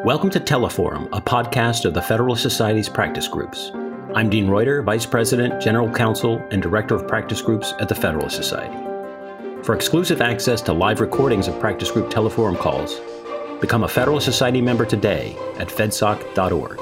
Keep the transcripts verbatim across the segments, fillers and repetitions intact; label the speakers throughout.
Speaker 1: Welcome to Teleforum, a podcast of the Federalist Society's practice groups. I'm Dean Reuter, Vice President, General Counsel, and Director of Practice Groups at the Federalist Society. For exclusive access to live recordings of practice group Teleforum calls, become a Federalist Society member today at fedsoc dot org.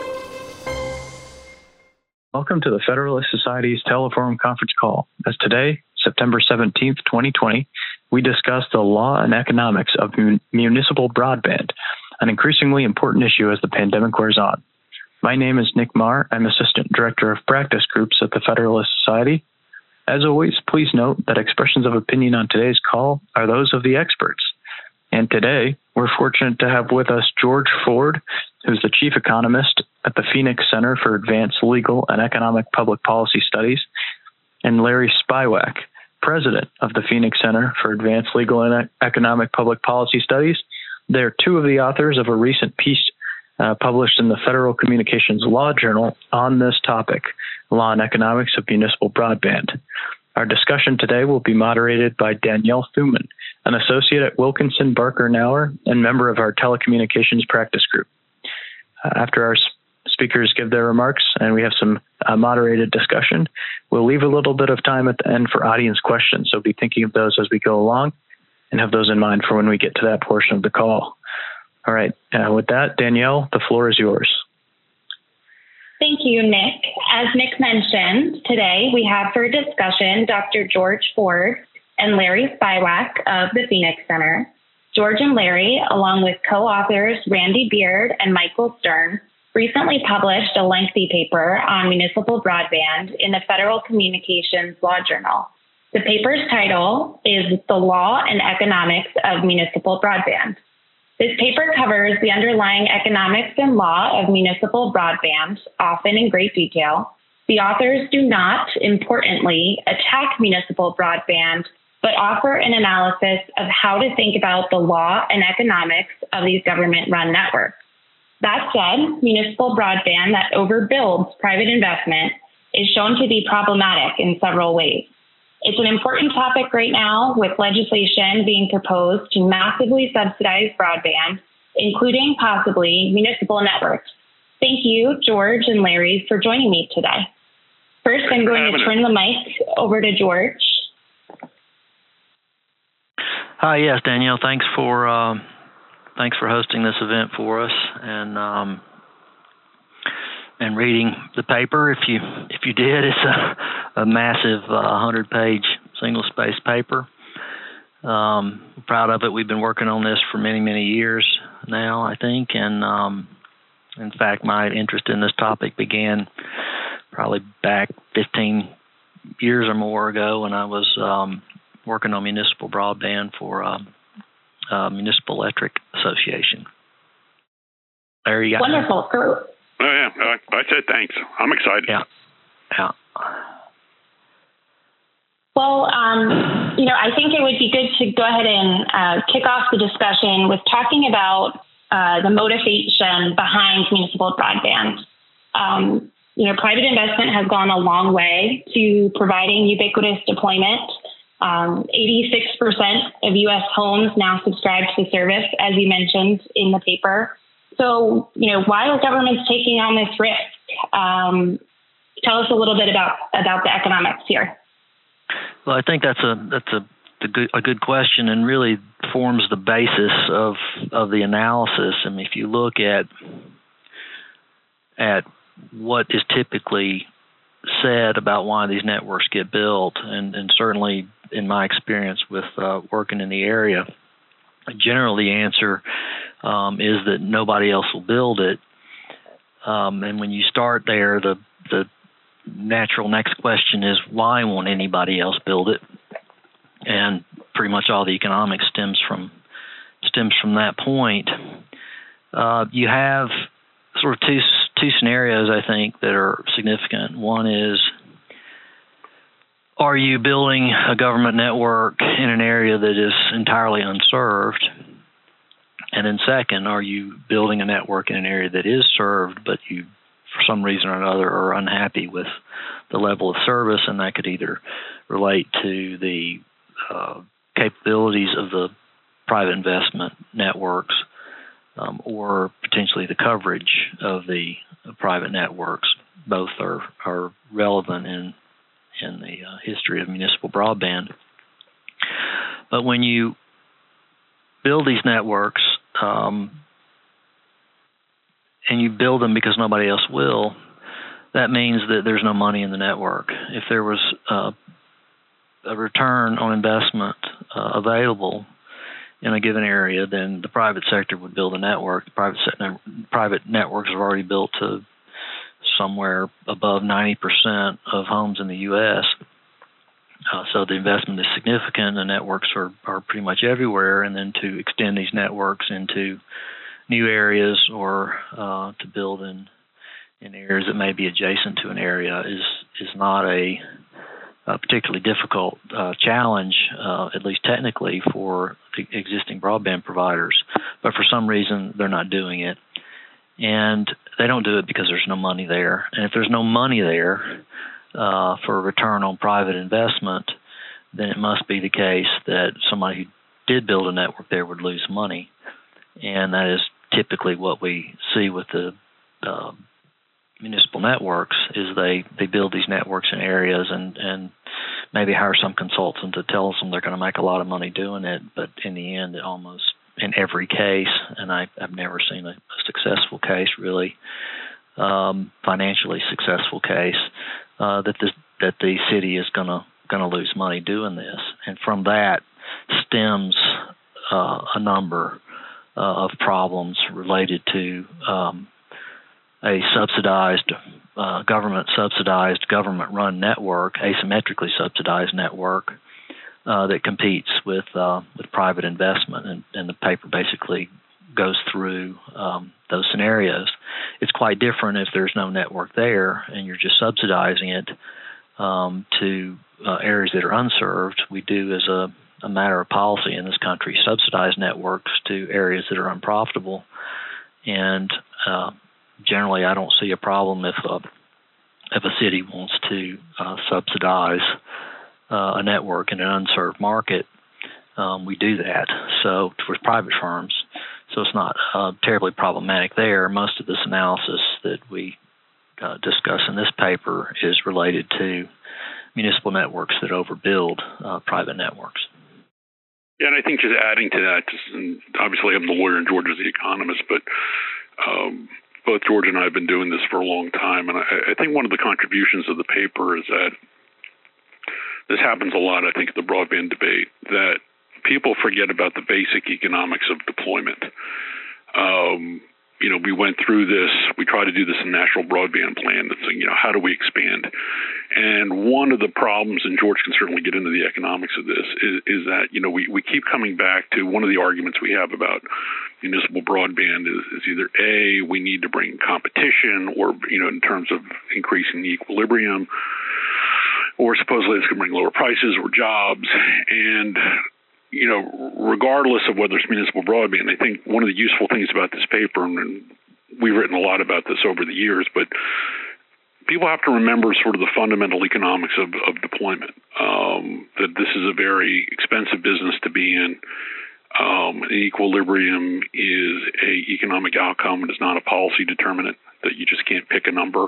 Speaker 2: Welcome to the Federalist Society's Teleforum conference call. As today, September seventeenth, twenty twenty, we discuss the law and economics of mun- municipal broadband, an increasingly important issue as the pandemic wears on. My name is Nick Marr. I'm Assistant Director of Practice Groups at the Federalist Society. As always, please note that expressions of opinion on today's call are those of the experts. And today, we're fortunate to have with us George Ford, who's the Chief Economist at the Phoenix Center for Advanced Legal and Economic Public Policy Studies, and Larry Spywak, President of the Phoenix Center for Advanced Legal and Economic Public Policy Studies. They're two of the authors of a recent piece uh, published in the Federal Communications Law Journal on this topic, Law and Economics of Municipal Broadband. Our discussion today will be moderated by Danielle Thuman, an associate at Wilkinson Barker Knauer and member of our telecommunications practice group. Uh, after our speakers give their remarks and we have some uh, moderated discussion, we'll leave a little bit of time at the end for audience questions, so be thinking of those as we go along and have those in mind for when we get to that portion of the call. All right, uh, with that, Danielle, the floor is yours.
Speaker 3: Thank you, Nick. As Nick mentioned, today we have for discussion Doctor George Ford and Larry Spywak of the Phoenix Center. George and Larry, along with co-authors Randy Beard and Michael Stern, recently published a lengthy paper on municipal broadband in the Federal Communications Law Journal. The paper's title is The Law and Economics of Municipal Broadband. This paper covers the underlying economics and law of municipal broadband, often in great detail. The authors do not, importantly, attack municipal broadband, but offer an analysis of how to think about the law and economics of these government-run networks. That said, municipal broadband that overbuilds private investment is shown to be problematic in several ways. It's an important topic right now, with legislation being proposed to massively subsidize broadband, including possibly municipal networks. Thank you, George and Larry, for joining me today. First, I'm going to turn the mic over to George.
Speaker 4: Hi, yes, Danielle. Thanks for um, thanks for hosting this event for us and um, and reading the paper. If you if you did, it's a, a massive uh, hundred-page single-space paper. Um, proud of it. We've been working on this for many, many years now, I think, and um, in fact, my interest in this topic began probably back fifteen years or more ago when I was um, working on municipal broadband for uh, uh, Municipal Electric Association. There you go.
Speaker 3: Wonderful. So,
Speaker 5: Oh, yeah. I, I said thanks. I'm excited.
Speaker 4: Yeah. Yeah.
Speaker 3: Well, um, you know, I think it would be good to go ahead and uh, kick off the discussion with talking about uh, the motivation behind municipal broadband. Um, you know, private investment has gone a long way to providing ubiquitous deployment. Um, eighty-six percent of U S homes now subscribe to the service, as you mentioned in the paper. So, you know, why are governments taking on this risk? Um, tell us a little bit about, about the economics here.
Speaker 4: Well, I think that's a that's a, a good a good question, and really forms the basis of of the analysis. I mean, if you look at at what is typically said about why these networks get built, and, and certainly in my experience with uh, working in the area, generally the answer um, is that nobody else will build it. Um, and when you start there, the the natural next question is, why won't anybody else build it? And pretty much all the economics stems from stems from that point. Uh, you have sort of two two scenarios, I think, that are significant. One is, are you building a government network in an area that is entirely unserved? And then second, are you building a network in an area that is served, but you, for some reason or another, are unhappy with the level of service, and that could either relate to the uh, capabilities of the private investment networks um, or potentially the coverage of the private networks. Both are, are relevant in in the uh, history of municipal broadband. But when you build these networks, um, and you build them because nobody else will, that means that there's no money in the network. If there was uh, a return on investment uh, available in a given area, then the private sector would build a network. The private sector, private networks have already built to somewhere above ninety percent of homes in the U S Uh, so the investment is significant. The networks are, are pretty much everywhere, and then to extend these networks into new areas or uh, to build in in areas that may be adjacent to an area is is not a, a particularly difficult uh, challenge, uh, at least technically, for the existing broadband providers. But for some reason, they're not doing it. And they don't do it because there's no money there. And if there's no money there uh, for a return on private investment, then it must be the case that somebody who did build a network there would lose money. And that is typically what we see with the uh, municipal networks, is they, they build these networks in areas and, and maybe hire some consultant to tell them they're going to make a lot of money doing it. But in the end, it almost in every case, and I, I've never seen a, a successful case, really, um, financially successful case, uh, that the that the city is going to going to lose money doing this, and from that stems uh, a number uh, of problems related to um, a subsidized, uh, government subsidized, government run network, asymmetrically subsidized network. Uh, that competes with uh, with private investment, and, and the paper basically goes through um, those scenarios. It's quite different if there's no network there and you're just subsidizing it um, to uh, areas that are unserved. We do, as a, a matter of policy in this country, subsidize networks to areas that are unprofitable, and uh, generally I don't see a problem if a, if a city wants to uh, subsidize Uh, a network in an unserved market. Um, we do that. So with private firms, so it's not uh, terribly problematic there. Most of this analysis that we uh, discuss in this paper is related to municipal networks that overbuild uh, private networks.
Speaker 5: Yeah, and I think just adding to that, just, and obviously I'm the lawyer and George is the economist, but um, both George and I have been doing this for a long time, and I, I think one of the contributions of the paper is that this happens a lot, I think, in the broadband debate, that people forget about the basic economics of deployment. Um, you know, we went through this, we tried to do this in National Broadband Plan, that's, you know, how do we expand? And one of the problems, and George can certainly get into the economics of this, is, is that, you know, we, we keep coming back to one of the arguments we have about municipal broadband is, is either A, we need to bring competition, or, you know, in terms of increasing the equilibrium, or supposedly it's going to bring lower prices or jobs. And, you know, regardless of whether it's municipal broadband, I think one of the useful things about this paper, and we've written a lot about this over the years, but people have to remember sort of the fundamental economics of, of deployment, um, that this is a very expensive business to be in. Um, an equilibrium is a economic outcome. It is not a policy determinant, that you just can't pick a number.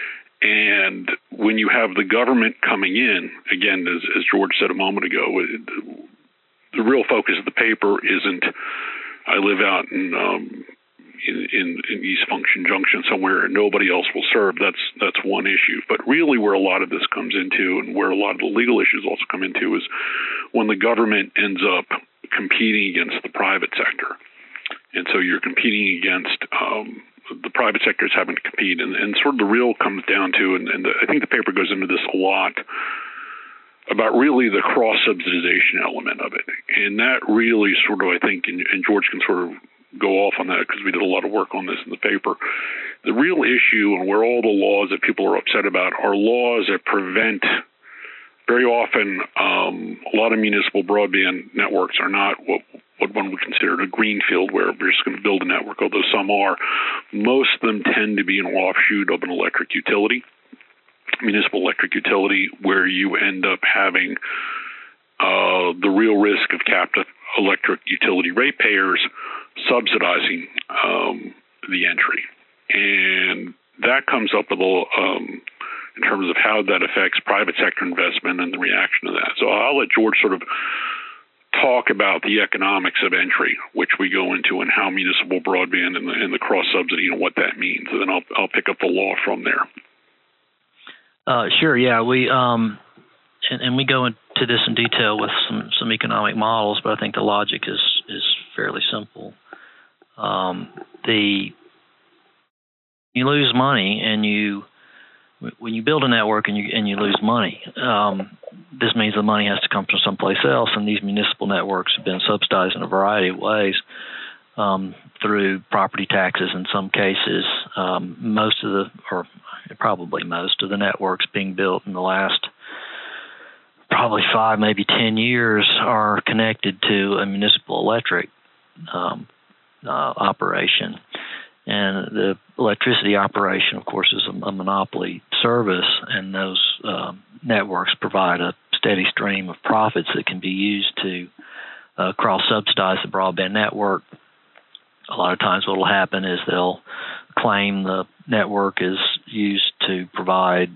Speaker 5: And when you have the government coming in, again, as, as George said a moment ago, it, the real focus of the paper isn't, I live out in, um, in, in, in East Function Junction somewhere and nobody else will serve. That's, that's one issue. But really where a lot of this comes into, and where a lot of the legal issues also come into, is when the government ends up competing against the private sector. And so you're competing against um, the private sector is having to compete, and, and sort of the real comes down to, and, and the, I think the paper goes into this a lot, about really the cross-subsidization element of it. And that really sort of, I think, and, and George can sort of go off on that because we did a lot of work on this in the paper. The real issue, and where all the laws that people are upset about, are laws that prevent, very often, um, a lot of municipal broadband networks are not what what one would consider a greenfield, where we're just going to build a network, although some are. Most of them tend to be an offshoot of an electric utility, municipal electric utility, where you end up having uh, the real risk of captive electric utility ratepayers subsidizing um, the entry. And that comes up a little um, in terms of how that affects private sector investment and the reaction to that. So I'll let George sort of talk about the economics of entry, which we go into, and how municipal broadband and the, and the cross-subsidy and what that means. And then I'll, I'll pick up the law from there.
Speaker 4: Uh, sure, yeah. We um, and, and we go into this in detail with some, some economic models, but I think the logic is, is fairly simple. Um, the you lose money, and you when you build a network and you and you lose money, um, this means the money has to come from someplace else, and these municipal networks have been subsidized in a variety of ways um, through property taxes in some cases. Um, most of the, or probably most of the networks being built in the last probably five, maybe ten years are connected to a municipal electric um, uh, operation. And the electricity operation, of course, is a, a monopoly service, and those uh, networks provide a steady stream of profits that can be used to uh, cross-subsidize the broadband network. A lot of times what will happen is they'll claim the network is used to provide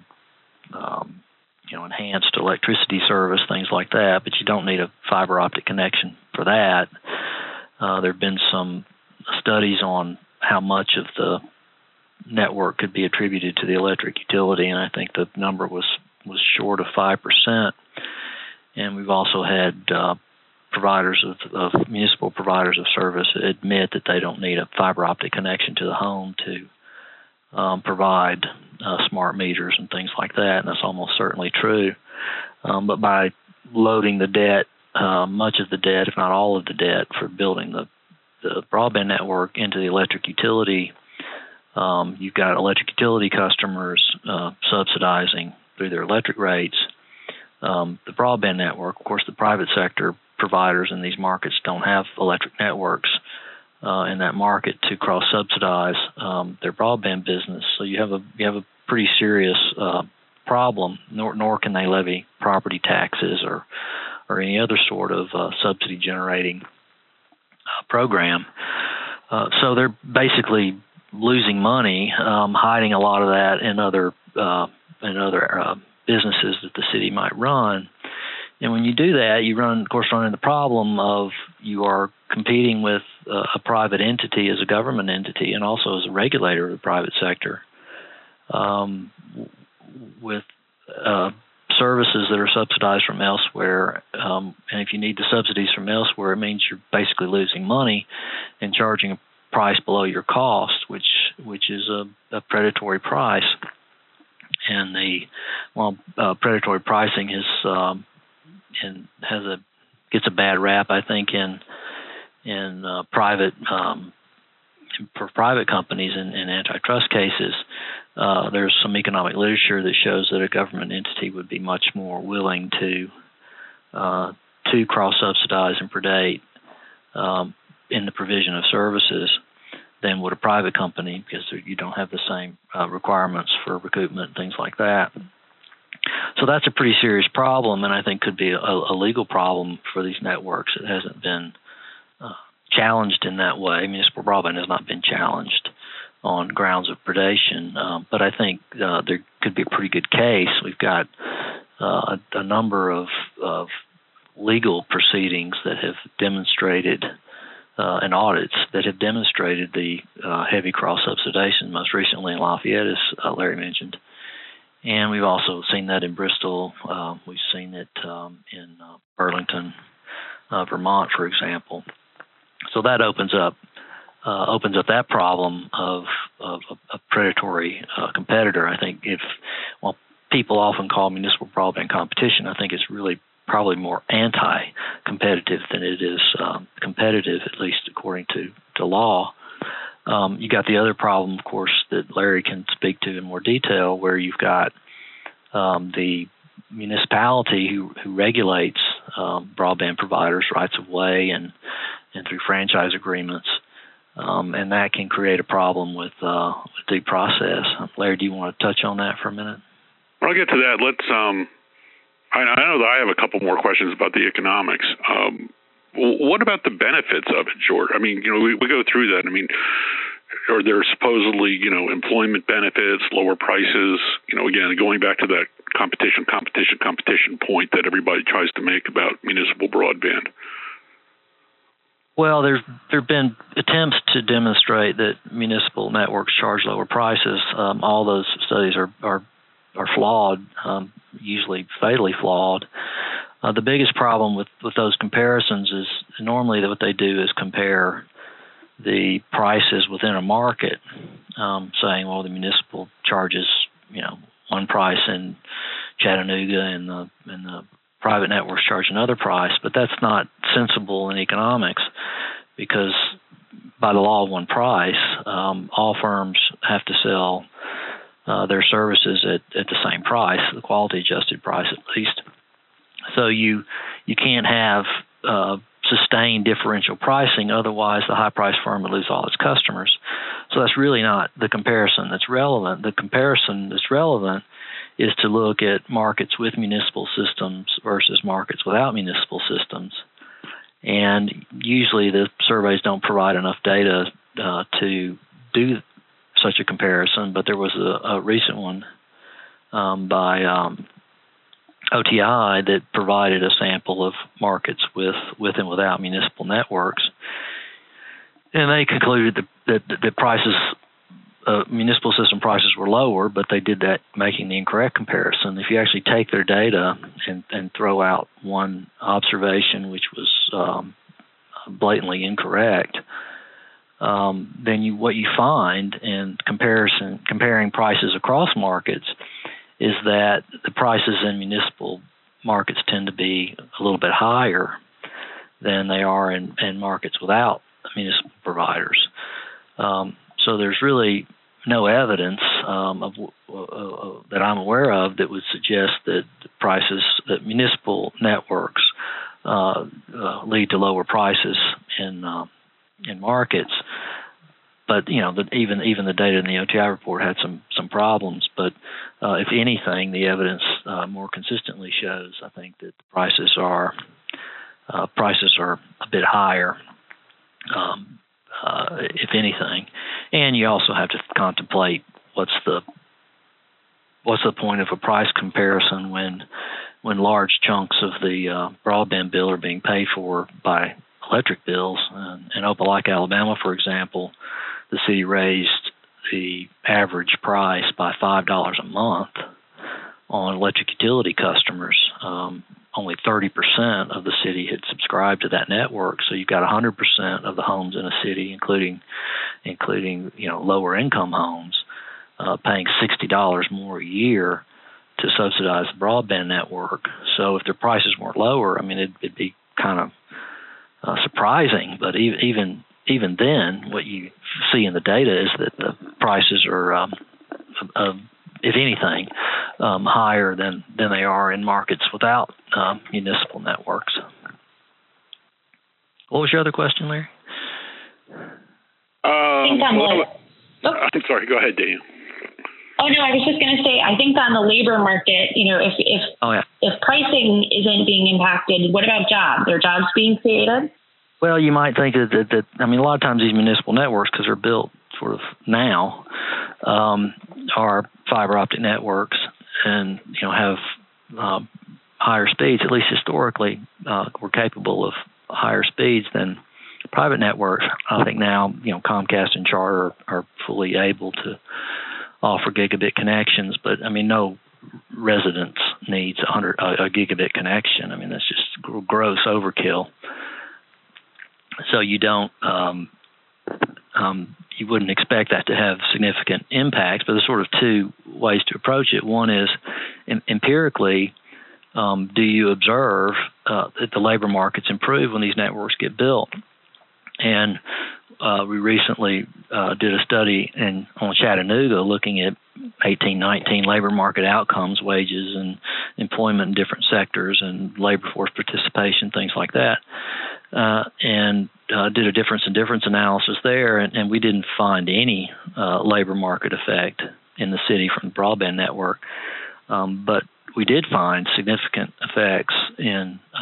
Speaker 4: um, you know, enhanced electricity service, things like that, but you don't need a fiber optic connection for that. Uh, there have been some studies on how much of the network could be attributed to the electric utility, and I think the number was, was short of five percent. And we've also had uh, providers of, of municipal providers of service admit that they don't need a fiber optic connection to the home to um, provide uh, smart meters and things like that, and that's almost certainly true. Um, but by loading the debt, uh, much of the debt, if not all of the debt, for building the the broadband network into the electric utility, um, you've got electric utility customers uh, subsidizing through their electric rates um, the broadband network. Of course, the private sector providers in these markets don't have electric networks uh, in that market to cross-subsidize um, their broadband business. So you have a you have a pretty serious uh, problem. Nor, nor can they levy property taxes or or any other sort of uh, subsidy-generating Uh, program. Uh, so they're basically losing money, um, hiding a lot of that in other uh, in other uh, businesses that the city might run. And when you do that, you run, of course, run into the problem of you are competing with uh, a private entity as a government entity, and also as a regulator of the private sector, um, with uh, services that are subsidized from elsewhere. Um, and if you need the subsidies from elsewhere, it means you're basically losing money and charging a price below your cost, which which is a, a predatory price. And the well, uh, predatory pricing is um, and has a gets a bad rap, I think, in in uh, private um, for private companies in, in antitrust cases. Uh, there's some economic literature that shows that a government entity would be much more willing to uh, to cross-subsidize and predate um, in the provision of services than would a private company, because you don't have the same uh, requirements for recoupment and things like that. So that's a pretty serious problem, and I think could be a, a legal problem for these networks. It hasn't been uh, challenged in that way. Municipal broadband has not been challenged on grounds of predation, um, but I think uh, there could be a pretty good case. We've got uh, a, a number of, of legal proceedings that have demonstrated uh, and audits that have demonstrated the uh, heavy cross-subsidization, most recently in Lafayette, as uh, Larry mentioned. And we've also seen that in Bristol. Uh, we've seen it um, in uh, Burlington, uh, Vermont, for example. So that opens up Uh, opens up that problem of, of a predatory uh, competitor. I think if, well, people often call municipal broadband competition, I think it's really probably more anti-competitive than it is um, competitive, at least according to, to law. Um, you got the other problem, of course, that Larry can speak to in more detail, where you've got um, the municipality who, who regulates um, broadband providers' rights of way and, and through franchise agreements. Um, and that can create a problem with, uh, with due process. Larry, do you want to touch on that for a minute?
Speaker 5: Well, I'll get to that. Let's. Um, I, I know that I have a couple more questions about the economics. Um, what about the benefits of it, George? I mean, you know, we, we go through that. I mean, are there supposedly, you know, employment benefits, lower prices? You know, again, going back to that competition, competition, competition point that everybody tries to make about municipal broadband.
Speaker 4: Well, there's there have been attempts to demonstrate that municipal networks charge lower prices. Um, all those studies are are, are flawed, um, usually fatally flawed. Uh, the biggest problem with, with those comparisons is normally what they do is compare the prices within a market, um, saying, well, the municipal charges, you know, one price in Chattanooga and the and the private networks charge another price, but that's not sensible in economics because by the law of one price, um, all firms have to sell uh, their services at, at the same price, the quality adjusted price at least. So you you can't have uh, sustained differential pricing, otherwise the high price firm would lose all its customers. So that's really not the comparison that's relevant. The comparison that's relevant is to look at markets with municipal systems versus markets without municipal systems. And usually the surveys don't provide enough data uh, to do such a comparison, but there was a, a recent one um, by um, O T I that provided a sample of markets with, with and without municipal networks. And they concluded that, that, that prices Uh, municipal system prices were lower, but they did that making the incorrect comparison. If you actually take their data and, and throw out one observation, which was um, blatantly incorrect, um, then you, what you find in comparison, comparing prices across markets is that the prices in municipal markets tend to be a little bit higher than they are in, in markets without municipal providers. Um, So there's really no evidence um, of, uh, that I'm aware of that would suggest that prices, that municipal networks uh, uh, lead to lower prices in uh, in markets. But you know, the, even even the data in the O T I report had some some problems. But uh, if anything, the evidence uh, more consistently shows, I think, that the prices are uh, prices are a bit higher. Um, Uh, if anything, and you also have to contemplate what's the what's the point of a price comparison when when large chunks of the uh, broadband bill are being paid for by electric bills. Uh, in Opelika, Alabama, for example, the city raised the average price by five dollars a month on electric utility customers. Um, only thirty percent of the city had subscribed to that network. So you've got one hundred percent of the homes in a city, including, including you know, lower income homes, uh, paying sixty dollars more a year to subsidize the broadband network. So if their prices weren't lower, I mean, it'd, it'd be kind of uh, surprising. But even, even even then, what you see in the data is that the prices are, um, uh, if anything, um, higher than, than they are in markets without um, municipal networks. What was your other question, Larry?
Speaker 5: Um, well, I'm sorry. Go ahead, Daniel.
Speaker 3: Oh no, I was just going to say, I think on the labor market, you know, if if
Speaker 4: oh, yeah.
Speaker 3: if pricing isn't being impacted, what about jobs? Are jobs being created?
Speaker 4: Well, you might think that, that, that I mean, a lot of times these municipal networks, because they're built sort of now, um, are fiber optic networks and, you know, have um, higher speeds, at least historically, uh, were capable of higher speeds than private networks. I think now, you know, Comcast and Charter are, are fully able to offer gigabit connections, but I mean, no residence needs a, hundred, a, a gigabit connection. I mean, that's just gross overkill. So you don't, um, um, you wouldn't expect that to have significant impacts, but there's sort of two ways to approach it. One is em- empirically, um, do you observe uh, that the labor markets improve when these networks get built? And uh, we recently uh, did a study in on Chattanooga looking at eighteen nineteen labor market outcomes, wages and employment in different sectors and labor force participation, things like that. Uh, and uh, did a difference in difference analysis there, and, and we didn't find any uh, labor market effect in the city from the broadband network. Um, but we did find significant effects in um,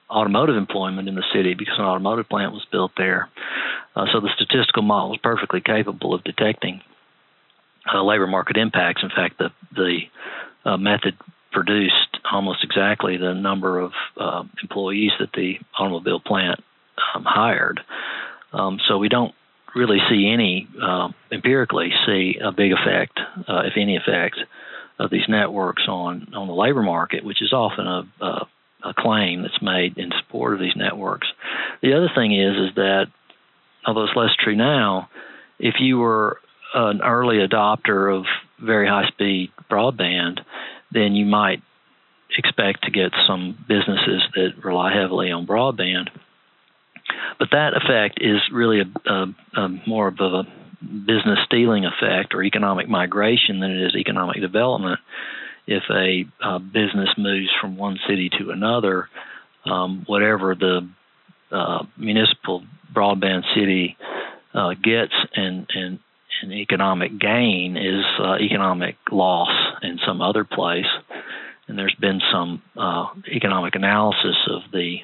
Speaker 4: automotive employment in the city because an automotive plant was built there. Uh, so the statistical model is perfectly capable of detecting uh, labor market impacts. In fact, the the uh, method produced almost exactly the number of uh, employees that the automobile plant um, hired. Um, so we don't really see any, uh, empirically see a big effect, uh, if any effect, of these networks on, on the labor market, which is often a, a, a claim that's made in support of these networks. The other thing is, is that, although it's less true now, if you were an early adopter of very high-speed broadband, then you might expect to get some businesses that rely heavily on broadband. But that effect is really a, a, a more of a business stealing effect or economic migration than it is economic development. If a, a business moves from one city to another, um, whatever the uh, municipal broadband city uh, gets in, in, in economic gain is uh, economic loss in some other place. And there's been some uh, economic analysis of the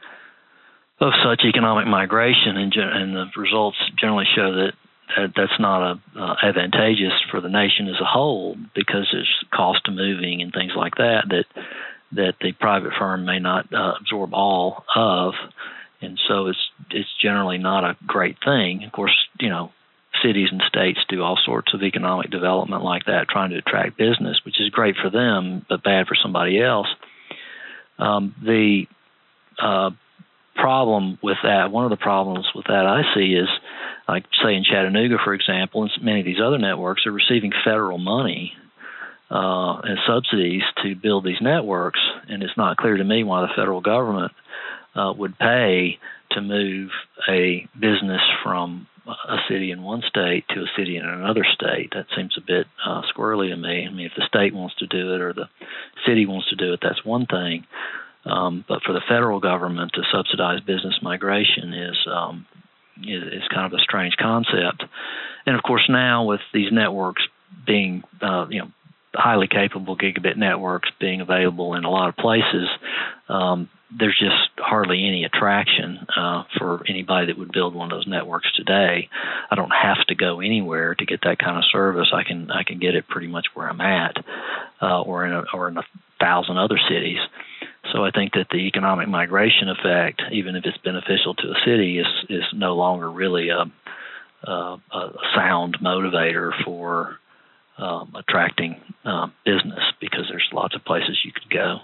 Speaker 4: of such economic migration, and, and the results generally show that, that that's not a, uh, advantageous for the nation as a whole, because there's cost of moving and things like that that that the private firm may not uh, absorb all of, and so it's it's generally not a great thing. Of course, you know, cities and states do all sorts of economic development like that, trying to attract business, which is great for them but bad for somebody else. Um, the uh, problem with that, one of the problems with that I see is, like, say in Chattanooga, for example, and many of these other networks are receiving federal money uh, and subsidies to build these networks, and it's not clear to me why the federal government uh, would pay to move a business from a city in one state to a city in another state. That seems a bit uh, squirrely to me. I mean, if the state wants to do it or the city wants to do it, that's one thing. Um, but for the federal government to subsidize business migration is, um, is is kind of a strange concept. And of course, now with these networks being, uh, you know, highly capable gigabit networks being available in a lot of places, um, there's just hardly any attraction uh, for anybody that would build one of those networks today. I don't have to go anywhere to get that kind of service. I can I can get it pretty much where I'm at, uh, or in a, or in a thousand other cities. So I think that the economic migration effect, even if it's beneficial to a city, is is no longer really a, a, a sound motivator for um, attracting uh, business, because there's lots of places you could go.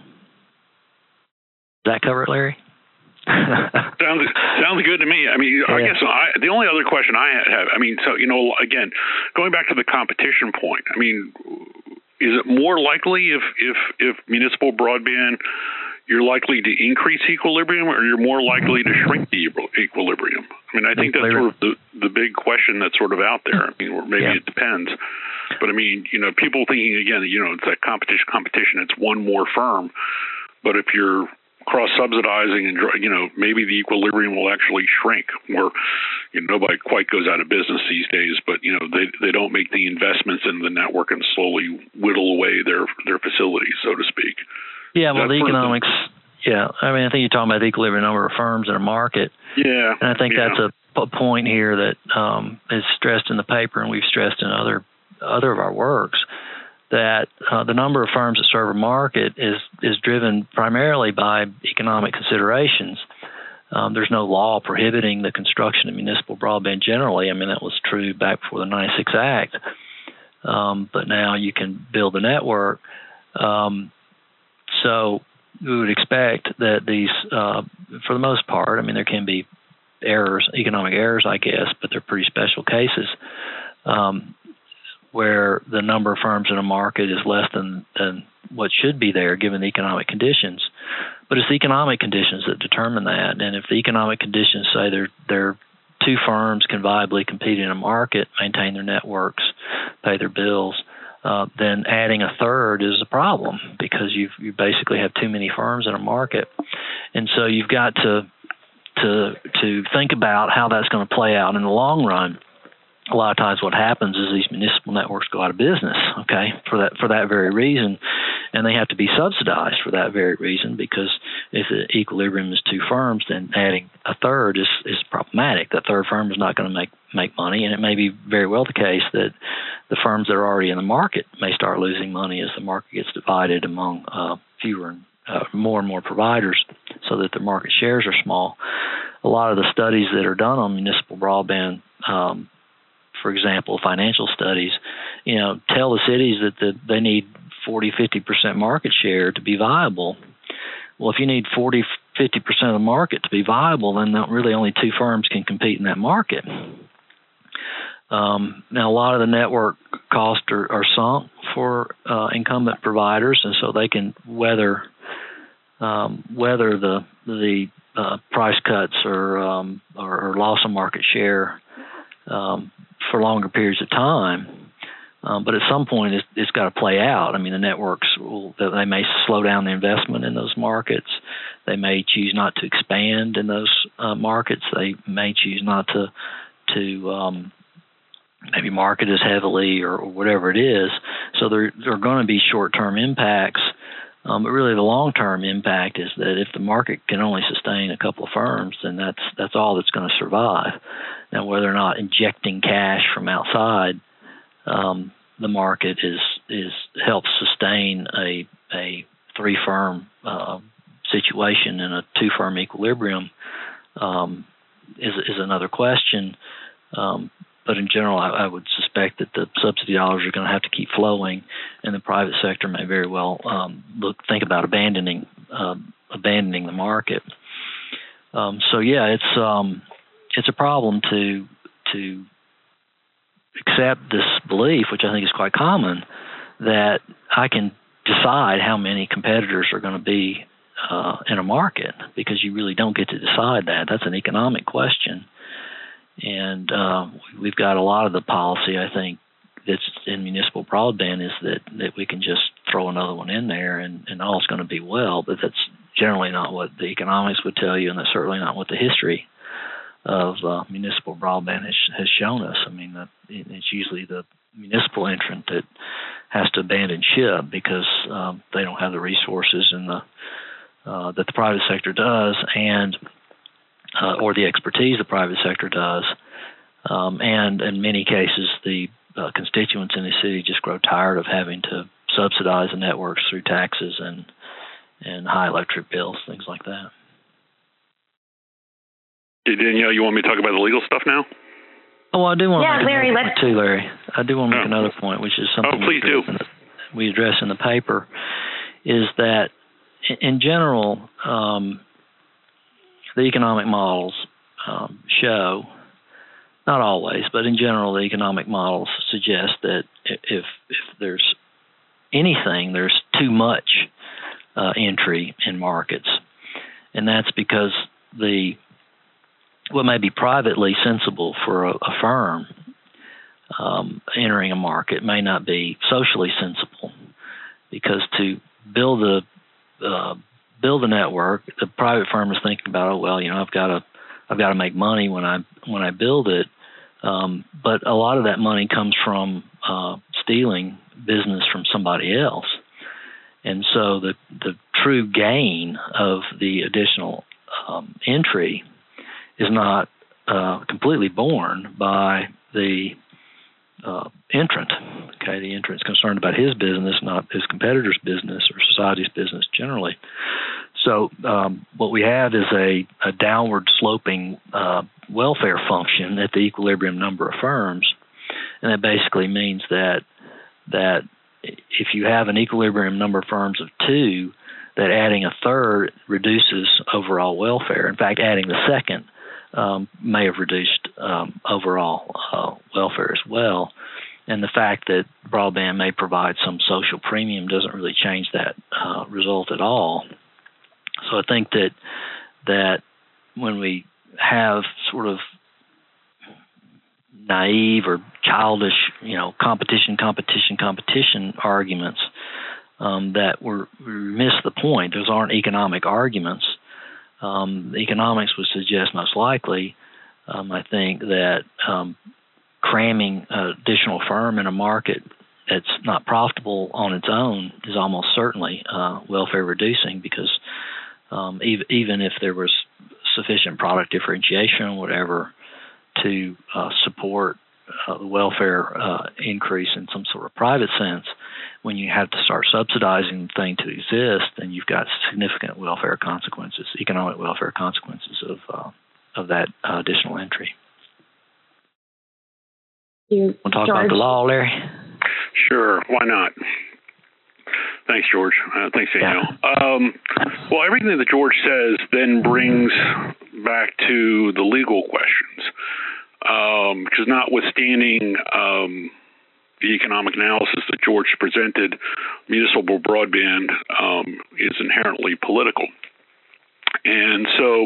Speaker 4: Does that cover it, Larry?
Speaker 5: sounds sounds good to me. I mean, yeah. I guess I, the only other question I have, I mean, so, you know, again, going back to the competition point, I mean, is it more likely if if, if municipal broadband, you're likely to increase equilibrium, or you're more likely to shrink the equilibrium? I mean, I think that's sort of the, the big question that's sort of out there. I mean, or maybe yeah. it depends. But I mean, you know, people thinking, again, you know, it's that competition, competition, it's one more firm. But if you're cross-subsidizing and, you know, maybe the equilibrium will actually shrink, or, you know, nobody quite goes out of business these days, but, you know, they they don't make the investments in the network and slowly whittle away their, their facilities, so to speak.
Speaker 4: Yeah, well, the economics, yeah. I mean, I think you're talking about the equilibrium number of firms in a market.
Speaker 5: Yeah.
Speaker 4: And I think
Speaker 5: yeah.
Speaker 4: that's a, a point here that um, is stressed in the paper, and we've stressed in other other of our works, that uh, the number of firms that serve a market is, is driven primarily by economic considerations. Um, there's no law prohibiting the construction of municipal broadband generally. I mean, that was true back before the ninety-six Act. Um, but now you can build a network. Um, So we would expect that these, uh, for the most part, I mean, there can be errors, economic errors, I guess, but they're pretty special cases um, where the number of firms in a market is less than, than what should be there given the economic conditions. But it's the economic conditions that determine that. And if the economic conditions say they're, they're two firms can viably compete in a market, maintain their networks, pay their bills, Uh, then adding a third is a problem, because you've, you basically have too many firms in a market. And so you've got to to to think about how that's going to play out in the long run. A lot of times what happens is these municipal networks go out of business, okay, for that for that very reason. and they have to be subsidized for that very reason, because if the equilibrium is two firms, then adding a third is, is problematic. That third firm is not going to make, make money, and it may be very well the case that the firms that are already in the market may start losing money as the market gets divided among uh, fewer and uh, more and more providers, so that the market shares are small. A lot of the studies that are done on municipal broadband, um, for example, financial studies, you know, tell the cities that the, they need forty, fifty percent market share to be viable. Well, if you need forty, fifty percent of the market to be viable, then really only two firms can compete in that market. Um, now, a lot of the network costs are, are sunk for uh, incumbent providers, and so they can weather um, weather the the uh, price cuts or, um, or or loss of market share um, for longer periods of time. Um, but at some point, it's, it's got to play out. I mean, the networks will, they may slow down the investment in those markets. They may choose not to expand in those uh, markets. They may choose not to to um, maybe market as heavily or, or whatever it is. So there, there are going to be short-term impacts. Um, but really, the long-term impact is that if the market can only sustain a couple of firms, then that's that's all that's going to survive. Now, whether or not injecting cash from outside um, the market is is helps sustain a a three-firm uh, situation in a two-firm equilibrium um, is is another question. Um, But in general, I, I would suspect that the subsidy dollars are going to have to keep flowing, and the private sector may very well um, look think about abandoning uh, abandoning the market. Um, so yeah, it's um, it's a problem to to accept this belief, which I think is quite common, that I can decide how many competitors are going to be uh, in a market, because you really don't get to decide that. That's an economic question. And uh, we've got a lot of the policy, I think, that's in municipal broadband is that, that we can just throw another one in there and, and all's going to be well. But that's generally not what the economics would tell you, and that's certainly not what the history of uh, municipal broadband has, has shown us. I mean, it's usually the municipal entrant that has to abandon ship because um, they don't have the resources and the uh, that the private sector does, and Uh, or the expertise the private sector does. Um, and in many cases, the uh, constituents in the city just grow tired of having to subsidize the networks through taxes and and high electric bills, things like that.
Speaker 5: Hey, Danielle, you want me to talk about the legal stuff now?
Speaker 4: Oh, I do want
Speaker 3: yeah,
Speaker 4: to make
Speaker 3: Larry,
Speaker 4: another
Speaker 3: let's...
Speaker 4: point too, Larry. I do want to make
Speaker 5: oh.
Speaker 4: another point, which is something
Speaker 5: oh, please
Speaker 4: we, address
Speaker 5: do.
Speaker 4: the, we address in the paper, is that in, in general, um, the economic models um, show, not always, but in general, the economic models suggest that if if there's anything, there's too much uh, entry in markets, and that's because the what may be privately sensible for a, a firm um, entering a market may not be socially sensible, because to build a uh, build a network, the private firm is thinking about, oh well, you know, I've got to, I've got to make money when I when I build it, um, but a lot of that money comes from uh, stealing business from somebody else, and so the the true gain of the additional um, entry is not uh, completely borne by the uh, entrant. Okay, the entrant's concerned about his business, not his competitor's business or society's business generally. So um, what we have is a, a downward sloping uh, welfare function at the equilibrium number of firms, and that basically means that that if you have an equilibrium number of firms of two, that adding a third reduces overall welfare. In fact, adding the second um, may have reduced um, overall uh, welfare as well. And the fact that broadband may provide some social premium doesn't really change that uh, result at all. So I think that that when we have sort of naive or childish, you know, competition, competition, competition arguments, um, that we're, we miss the point. Those aren't economic arguments. Um, the economics would suggest most likely, um, I think, that um, cramming an additional firm in a market it's not profitable on its own is almost certainly uh, welfare reducing, because um, even, even if there was sufficient product differentiation or whatever to uh, support uh, the welfare uh, increase in some sort of private sense, when you have to start subsidizing the thing to exist, then you've got significant welfare consequences, economic welfare consequences of uh, of that uh, additional entry.
Speaker 3: You,
Speaker 4: Want to talk
Speaker 3: George?
Speaker 4: about the law, Larry?
Speaker 5: Sure, why not? Thanks, George. Uh, thanks, Daniel. Yeah. Um, well, everything that George says then brings back to the legal questions, um, because notwithstanding um, the economic analysis that George presented, municipal broadband um, is inherently political. And so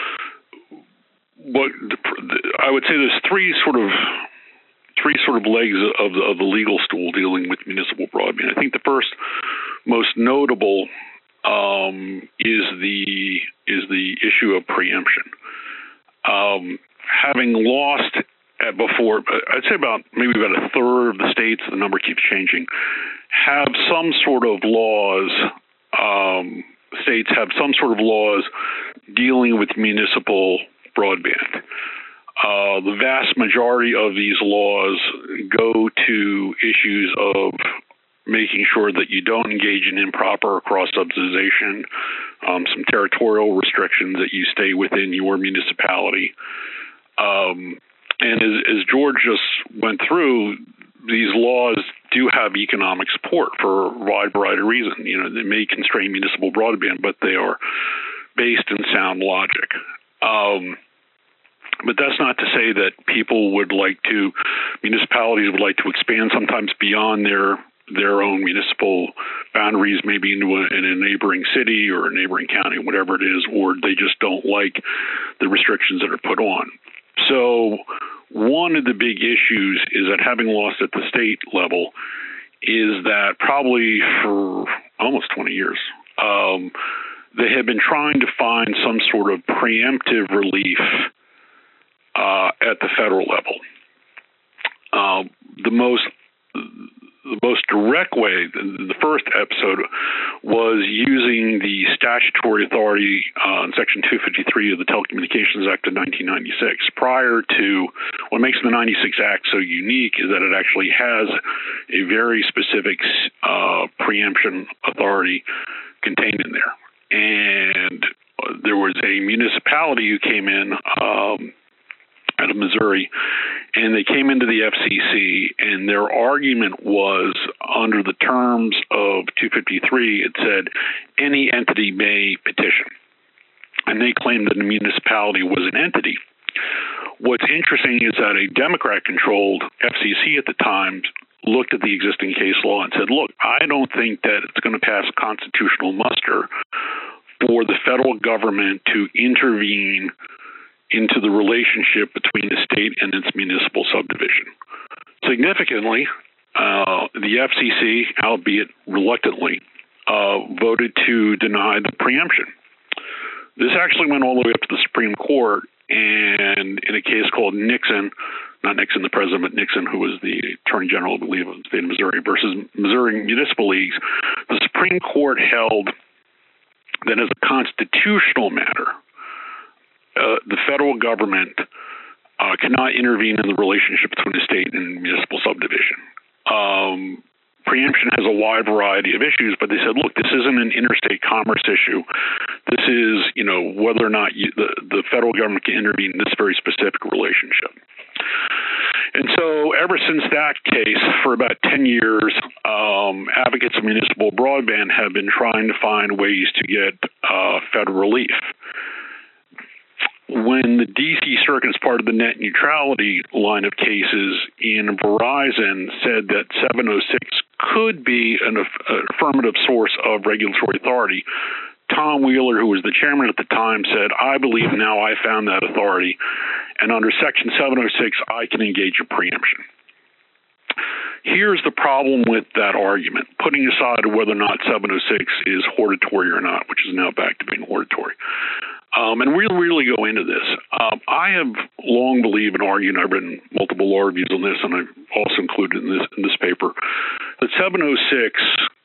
Speaker 5: what the, the, I would say there's three sort of three sort of legs of the, of the legal stool dealing with municipal broadband. I think the first most notable um, is the is the issue of preemption. Um, having lost at before, I'd say about maybe about a third of the states, the number keeps changing, have some sort of laws. Um, states have some sort of laws dealing with municipal broadband. Uh, the vast majority of these laws go to issues of making sure that you don't engage in improper cross-subsidization, um, some territorial restrictions that you stay within your municipality. Um, and as, as George just went through, these laws do have economic support for a wide variety of reasons. You know, they may constrain municipal broadband, but they are based in sound logic. Um, But that's not to say that people would like to, municipalities would like to expand sometimes beyond their their own municipal boundaries, maybe into a, in a neighboring city or a neighboring county, whatever it is, or they just don't like the restrictions that are put on. So one of the big issues is that having lost at the state level is that probably for almost twenty years, um, they have been trying to find some sort of preemptive relief Uh, at the federal level. Uh, the most the most direct way, the first episode, was using the statutory authority uh, in Section two fifty-three of the Telecommunications Act of nineteen ninety-six. Prior to, what makes the ninety-six Act so unique is that it actually has a very specific uh, preemption authority contained in there. And there was a municipality who came in um, out of Missouri, and they came into the F C C, and their argument was, under the terms of two fifty-three, it said any entity may petition, and they claimed that the municipality was an entity. What's interesting is that a Democrat-controlled F C C at the time looked at the existing case law and said, look, I don't think that it's going to pass constitutional muster for the federal government to intervene into the relationship between the state and its municipal subdivision. Significantly, uh, the F C C, albeit reluctantly, uh, voted to deny the preemption. This actually went all the way up to the Supreme Court, and in a case called Nixon, not Nixon the president, but Nixon, who was the Attorney General, I believe, of the state of Missouri, versus Missouri Municipal Leagues, the Supreme Court held that as a constitutional matter, Uh, the federal government uh, cannot intervene in the relationship between the state and municipal subdivision. Um, preemption has a wide variety of issues, but they said, look, this isn't an interstate commerce issue. This is, you know, whether or not you, the, the federal government can intervene in this very specific relationship. And so ever since that case, for about ten years, um, advocates of municipal broadband have been trying to find ways to get uh, federal relief. When the D C Circuit, as part of the net neutrality line of cases in Verizon, said that seven oh six could be an, an affirmative source of regulatory authority, Tom Wheeler, who was the chairman at the time, said, I believe now I found that authority, and under Section seven oh six, I can engage in preemption. Here's the problem with that argument, putting aside whether or not seven oh six is hortatory or not, which is now back to being hortatory. Um, and we'll really go into this. Um, I have long believed and argued, and I've written multiple law reviews on this, and I've also included in this in this paper, seven oh six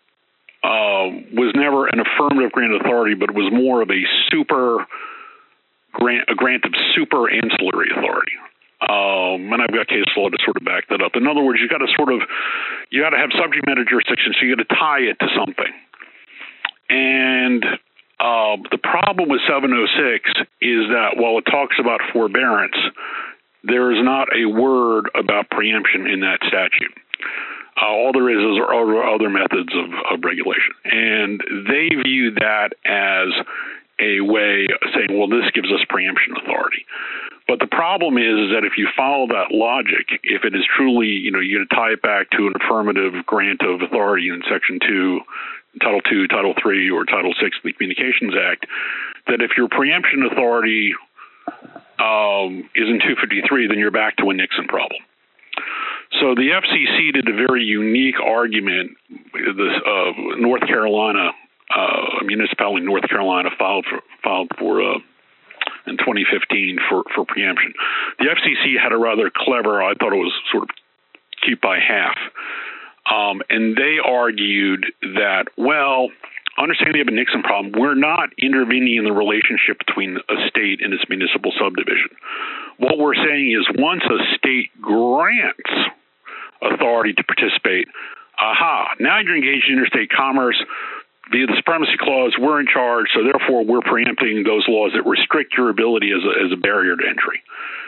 Speaker 5: uh, was never an affirmative grant of authority, but it was more of a super grant, a grant of super ancillary authority. Um, and I've got case law to sort of back that up. In other words, you got to sort of, you got to have subject matter jurisdiction, so you got to tie it to something. And uh, the problem with seven oh six is that while it talks about forbearance, there is not a word about preemption in that statute. Uh, all there is is are other methods of, of regulation. And they view that as a way of saying, well, this gives us preemption authority. But the problem is, is that if you follow that logic, if it is truly, you know, you got to tie it back to an affirmative grant of authority in Section two, Title two, Title three, or Title six of the Communications Act, that if your preemption authority um, is in two fifty-three, then you're back to a Nixon problem. So the F C C did a very unique argument. This uh, North Carolina, uh, a municipality in North Carolina filed for, filed for uh, in twenty fifteen for, for preemption. The F C C had a rather clever, I thought it was sort of cute by half, um, and they argued that, well, understanding they have a Nixon problem, we're not intervening in the relationship between a state and its municipal subdivision. What we're saying is once a state grants authority to participate, aha, now you're engaged in interstate commerce. Via the Supremacy Clause, we're in charge, so therefore we're preempting those laws that restrict your ability as a, as a barrier to entry.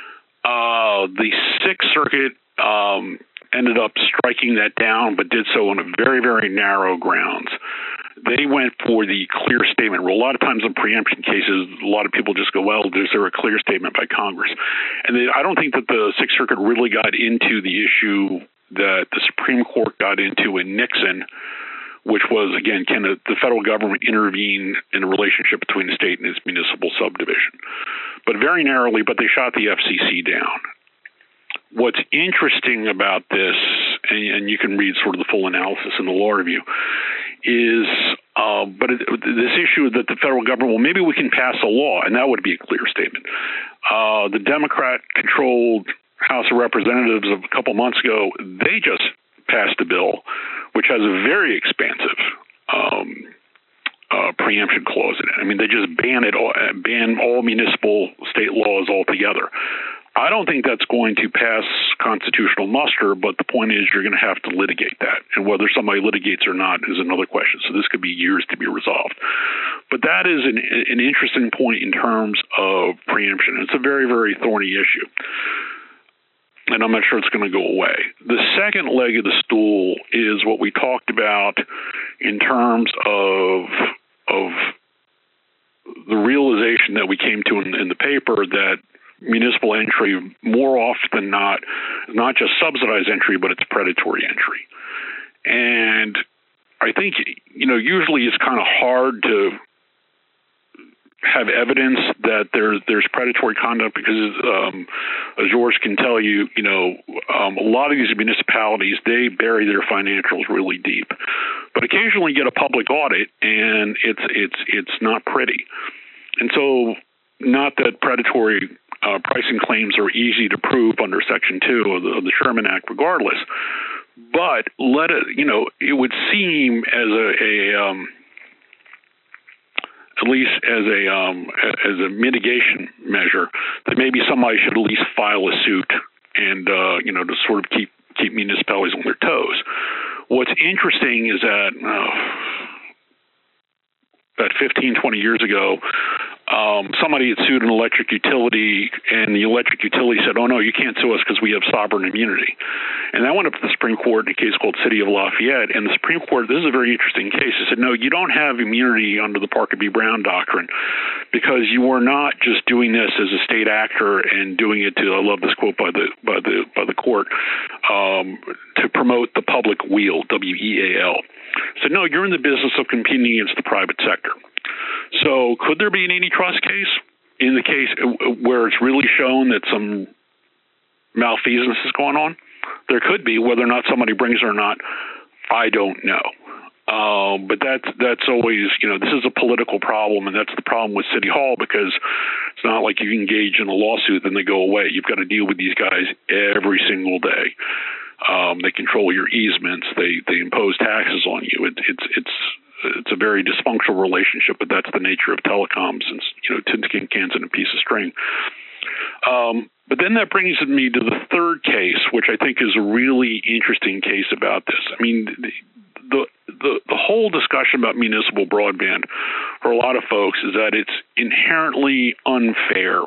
Speaker 5: Uh, the Sixth Circuit um, ended up striking that down, but did so on a very, very narrow grounds. They went for the clear statement rule. A lot of times in preemption cases, a lot of people just go, well, is there a clear statement by Congress? And they, I don't think that the Sixth Circuit really got into the issue that the Supreme Court got into in Nixon, which was, again, can the federal government intervene in a relationship between the state and its municipal subdivision? But very narrowly, but they shot the F C C down. What's interesting about this, and, and you can read sort of the full analysis in the law review, is uh, but it, this issue that the federal government, well, maybe we can pass a law, and that would be a clear statement. Uh, the Democrat-controlled House of Representatives of a couple months ago, they just passed a bill which has a very expansive um, uh, preemption clause in it. I mean, they just ban it, all, ban all municipal state laws altogether. I don't think that's going to pass constitutional muster, but the point is you're going to have to litigate that. And whether somebody litigates or not is another question. So this could be years to be resolved. But that is an, an interesting point in terms of preemption. It's a very, very thorny issue. And I'm not sure it's going to go away. The second leg of the stool is what we talked about in terms of of the realization that we came to in, in the paper that municipal entry, more often than not, not just subsidized entry, but it's predatory entry. And I think, you know, usually it's kind of hard to have evidence that there's there's predatory conduct because, um, as George can tell you, you know, um, a lot of these municipalities, they bury their financials really deep. But occasionally you get a public audit, and it's it's it's not pretty. And so, not that predatory uh, pricing claims are easy to prove under Section two of the, of the Sherman Act, regardless. But let it, you know, it would seem as a, a um, at least as a um, as a mitigation measure, that maybe somebody should at least file a suit and uh, you know, to sort of keep keep municipalities on their toes. What's interesting is that uh, about fifteen, twenty years ago, um, somebody had sued an electric utility, and the electric utility said, oh, no, you can't sue us because we have sovereign immunity. And that went up to the Supreme Court in a case called City of Lafayette, and the Supreme Court, this is a very interesting case, it said, no, you don't have immunity under the Parker v. Brown doctrine because you are not just doing this as a state actor and doing it to, I love this quote by the by the, by the court, um, to promote the public weal, W E A L. So, no, you're in the business of competing against the private sector. So could there be an antitrust case in the case where it's really shown that some malfeasance is going on? There could be. Whether or not somebody brings it or not, I don't know. Uh, but that's that's always, you know, this is a political problem, and that's the problem with City Hall, because it's not like you engage in a lawsuit and they go away. You've got to deal with these guys every single day. Um, they control your easements. They they impose taxes on you. It, it's it's it's a very dysfunctional relationship, but that's the nature of telecoms. And you know, tin cans and a piece of string. Um, but then that brings me to the third case, which I think is a really interesting case about this. I mean, the the the, the whole discussion about municipal broadband for a lot of folks is that it's inherently unfair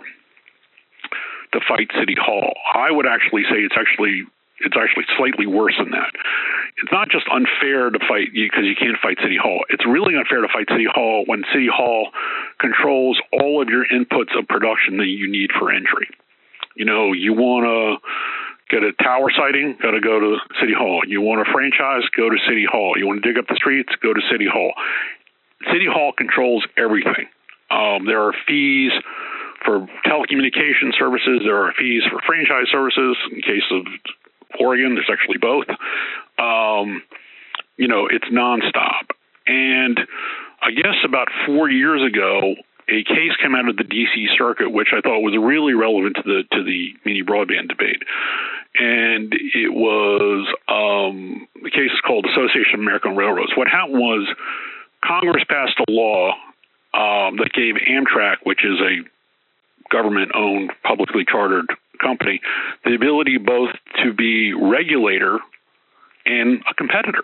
Speaker 5: to fight City Hall. I would actually say it's actually it's actually slightly worse than that. It's not just unfair to fight because you can't fight City Hall. It's really unfair to fight City Hall when City Hall controls all of your inputs of production that you need for entry. You know, you want to get a tower siting, got to go to City Hall. You want a franchise, go to City Hall. You want to dig up the streets, go to City Hall. City Hall controls everything. Um, there are fees for telecommunication services. There are fees for franchise services. In case of Oregon, there's actually both. Um, you know, it's nonstop. And I guess about four years ago, a case came out of the D C Circuit, which I thought was really relevant to the to the mini broadband debate. And it was um, the case is called Association of American Railroads. What happened was Congress passed a law um, that gave Amtrak, which is a government-owned, publicly chartered company, the ability both to be regulator and a competitor.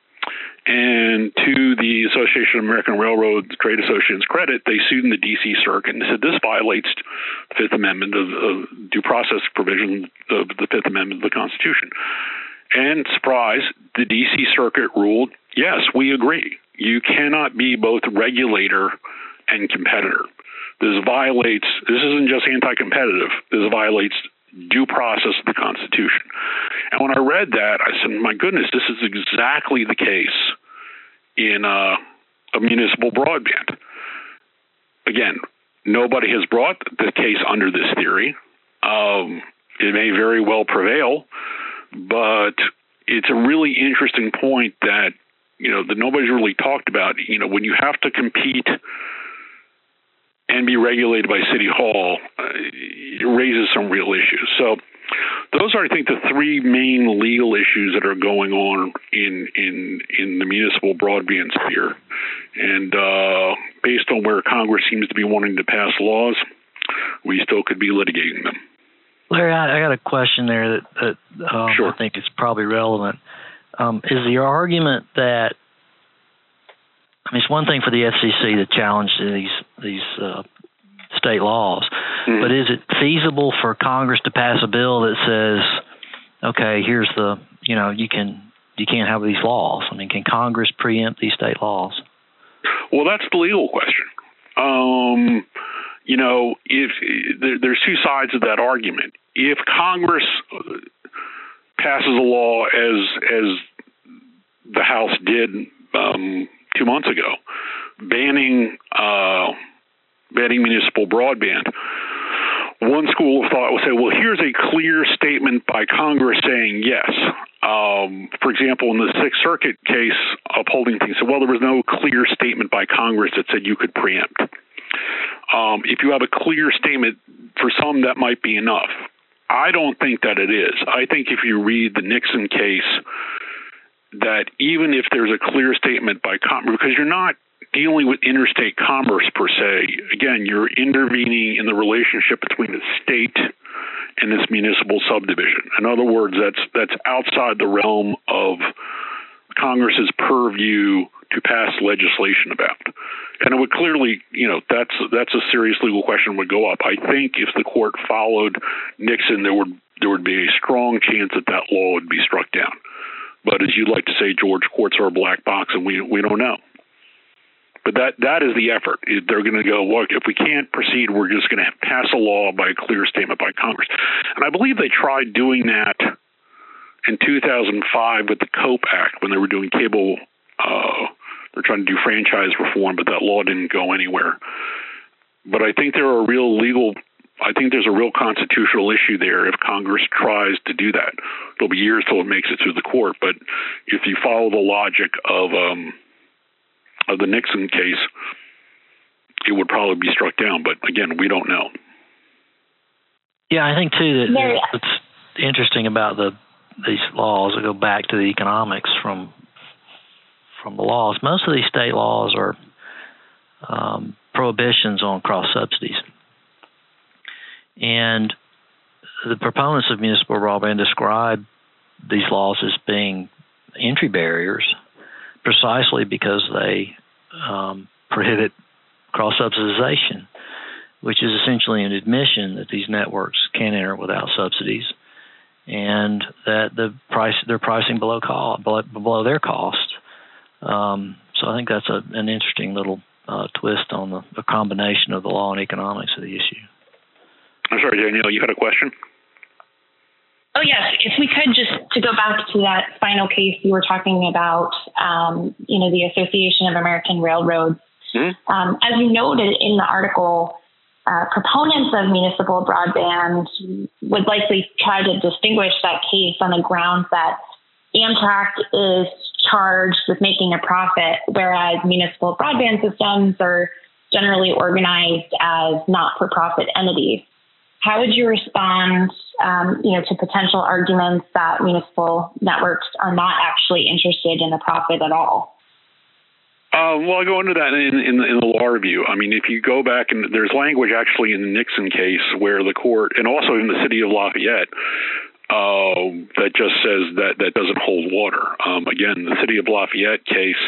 Speaker 5: And to the Association of American Railroads Trade Associates' credit, they sued in the D C Circuit and said this violates the Fifth Amendment of, of due process provision of the Fifth Amendment of the Constitution. And surprise, the D C Circuit ruled, yes, we agree. You cannot be both regulator and competitor. This violates, this isn't just anti-competitive, this violates due process of the Constitution. And when I read that, I said, my goodness, this is exactly the case in uh, a municipal broadband. Again, nobody has brought the case under this theory. Um, it may very well prevail, but it's a really interesting point that, you know, that nobody's really talked about. You know, when you have to compete and be regulated by City Hall, uh, it raises some real issues. So those are, I think, the three main legal issues that are going on in in, in the municipal broadband sphere. And uh, based on where Congress seems to be wanting to pass laws, we still could be litigating them.
Speaker 4: Larry, I, I got a question there that, that um,
Speaker 5: sure.
Speaker 4: I think is probably relevant. Um, is the argument that, I mean, it's one thing for the F C C to challenge these these uh, state laws, mm-hmm. but is it feasible for Congress to pass a bill that says, okay, here's the, you know, you can you can't have these laws? I mean, can Congress preempt these state laws?
Speaker 5: Well, that's the legal question. Um, you know, if there, there's two sides of that argument. If Congress passes a law as as the House did um, two months ago, banning uh, banning municipal broadband, one school of thought would say, well, here's a clear statement by Congress saying yes. Um, for example, in the Sixth Circuit case upholding things, said, well, there was no clear statement by Congress that said you could preempt. Um, if you have a clear statement, for some that might be enough. I don't think that it is. I think if you read the Nixon case, that even if there's a clear statement by Congress, because you're not dealing with interstate commerce per se, again, you're intervening in the relationship between the state and this municipal subdivision. In other words, that's that's outside the realm of Congress's purview to pass legislation about. And it would clearly, you know, that's that's a serious legal question would go up. I think if the court followed Nixon, there would there would be a strong chance that that law would be struck down. But as you'd like to say, George, courts are a black box, and we we don't know. But that that is the effort. They're going to go, look, if we can't proceed, we're just going to pass a law by a clear statement by Congress. And I believe they tried doing that in two thousand five with the COPE Act when they were doing cable. Uh, they're trying to do franchise reform, but that law didn't go anywhere. But I think there are real legal. I think there's a real constitutional issue there if Congress tries to do that. It'll be years till it makes it through the court. But if you follow the logic of um, of the Nixon case, it would probably be struck down. But again, we don't know.
Speaker 4: Yeah, I think too that what's interesting about the these laws that go back to the economics from from the laws. Most of these state laws are um, prohibitions on cross subsidies, and the proponents of municipal broadband describe these laws as being entry barriers, precisely because they um, prohibit cross subsidization, which is essentially an admission that these networks can't enter without subsidies, and that the price they're pricing below cost, below, below their cost. Um, so I think that's a, an interesting little uh, twist on the, the combination of the law and economics of the issue.
Speaker 5: I'm sorry, Danielle, you had a question?
Speaker 3: Oh, yes. If we could just to go back to that final case you were talking about, um, you know, the Association of American Railroads. Mm-hmm. Um, as you noted in the article, uh, proponents of municipal broadband would likely try to distinguish that case on the grounds that Amtrak is charged with making a profit, whereas municipal broadband systems are generally organized as not-for-profit entities. How would you respond, um, you know, to potential arguments that municipal networks are not actually interested in the profit at all?
Speaker 5: Uh, well, I'll go into that in, in, in the law review. I mean, if you go back, and there's language actually in the Nixon case where the court, and also in the city of Lafayette, uh, that just says that that doesn't hold water. Um, again, the city of Lafayette case,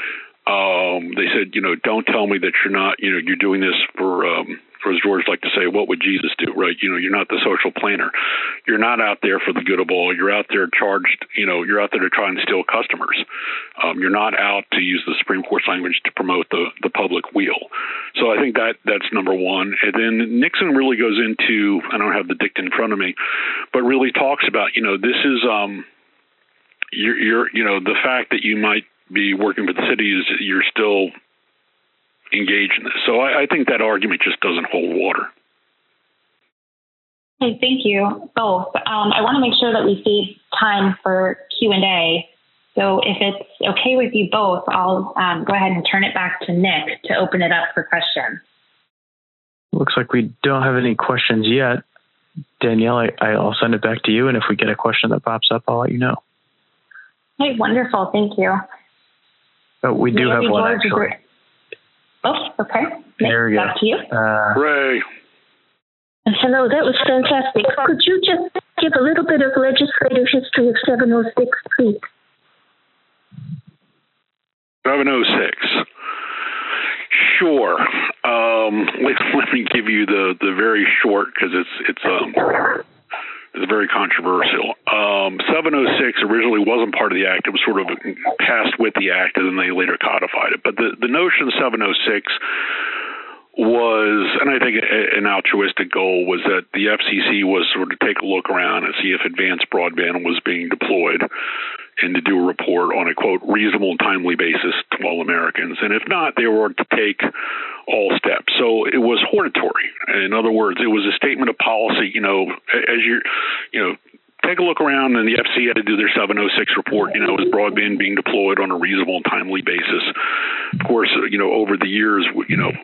Speaker 5: um, they said, you know, don't tell me that you're not, you know, you're doing this for, um, for as George liked to say, what would Jesus do, right? You know, you're not the social planner. You're not out there for the good of all. You're out there charged, you know, you're out there to try and steal customers. Um, you're not out to use the Supreme Court's language to promote the, the public weal. So I think that that's number one. And then Nixon really goes into, I don't have the dicta in front of me, but really talks about, you know, this is, um, you're, you're, you know, the fact that you might be working for the city is you're still engaged in this. So I, I think that argument just doesn't hold water.
Speaker 3: Okay, thank you both. Um, I want to make sure that we save time for Q and A. So if it's okay with you both, I'll um, go ahead and turn it back to Nick to open it up for questions.
Speaker 2: Looks like we don't have any questions yet. Danielle, I, I'll send it back to you, and if we get a question that pops up, I'll let you know.
Speaker 3: Hey, wonderful. Thank you.
Speaker 2: But we do
Speaker 3: Maybe
Speaker 2: have one,
Speaker 3: George,
Speaker 2: actually.
Speaker 3: Oh, okay.
Speaker 2: There we go.
Speaker 3: Back to you.
Speaker 2: Uh,
Speaker 5: Ray.
Speaker 6: Hello, that was fantastic. Could you just give a little bit of legislative history of seven oh six, please?
Speaker 5: seven oh six. Sure. Um, let, let me give you the, the very short, because it's it's um it's very controversial. Um, seven oh six originally wasn't part of the act; it was sort of passed with the act, and then they later codified it. But the the notion of seven oh six was, and I think an altruistic goal, was that the F C C was sort of take a look around and see if advanced broadband was being deployed, and to do a report on a, quote, reasonable and timely basis to all Americans. And if not, they were to take all steps. So it was hortatory. In other words, it was a statement of policy, you know, as you're, you know, take a look around, and the F C C had to do their seven oh six report, you know, is broadband being deployed on a reasonable and timely basis? Of course, you know, over the years, you know,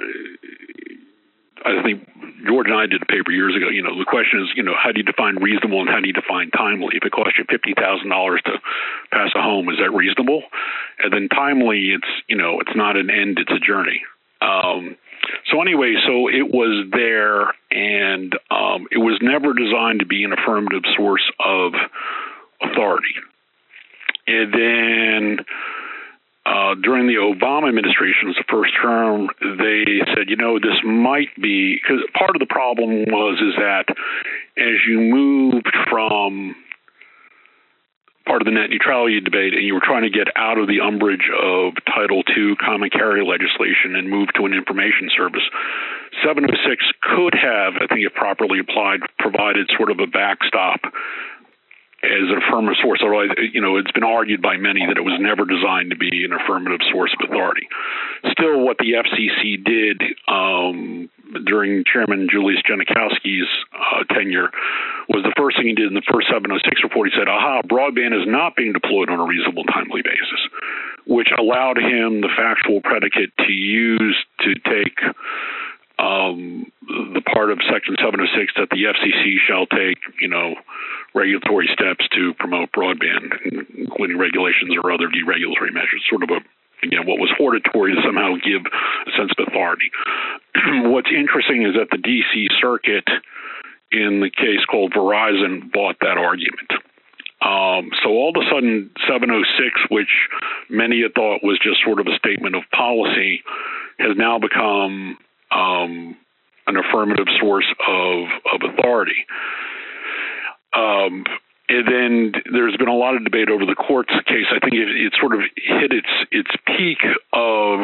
Speaker 5: I think George and I did a paper years ago. You know, the question is, you know, how do you define reasonable and how do you define timely? If it costs you fifty thousand dollars to pass a home, is that reasonable? And then timely, it's, you know, it's not an end, it's a journey. Um, so anyway, so it was there, and um, it was never designed to be an affirmative source of authority. And then Uh, during the Obama administration, the first term, they said, you know, this might be, because part of the problem was is that as you moved from part of the net neutrality debate and you were trying to get out of the umbrage of Title two common carrier legislation and move to an information service, seven oh six could have, I think if properly applied, provided sort of a backstop as an affirmative source. Although, you know, it's been argued by many that it was never designed to be an affirmative source of authority. Still, what the F C C did um, during Chairman Julius Genachowski's uh, tenure was the first thing he did in the first seven oh six report. He said, aha, broadband is not being deployed on a reasonable and timely basis, which allowed him the factual predicate to use to take um, the part of Section seven oh six that the F C C shall take, you know, regulatory steps to promote broadband, including regulations or other deregulatory measures, sort of a, again, what was hortatory to somehow give a sense of authority. What's interesting is that the D C Circuit, in the case called Verizon, bought that argument. Um, so all of a sudden, seven oh six, which many had thought was just sort of a statement of policy, has now become um, an affirmative source of, of authority. Um, and then there's been a lot of debate over the court's case. I think it, it sort of hit its its peak of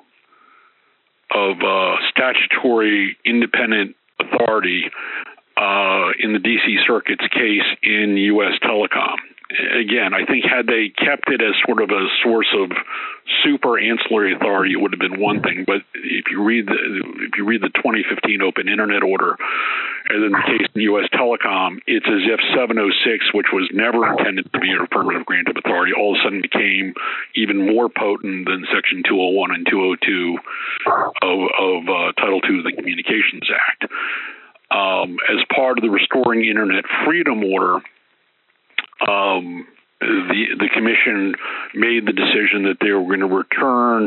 Speaker 5: of uh, statutory independent authority uh, in the D C Circuit's case in U S Telecom. Again, I think had they kept it as sort of a source of super ancillary authority, it would have been one thing. But if you read the if you read the twenty fifteen Open Internet Order, and then the case in U S Telecom, it's as if seven oh six, which was never intended to be an affirmative grant of authority, all of a sudden became even more potent than Section two oh one and two oh two of, of uh, Title two of the Communications Act. Um, as part of the Restoring Internet Freedom Order, Um, the the commission made the decision that they were going to return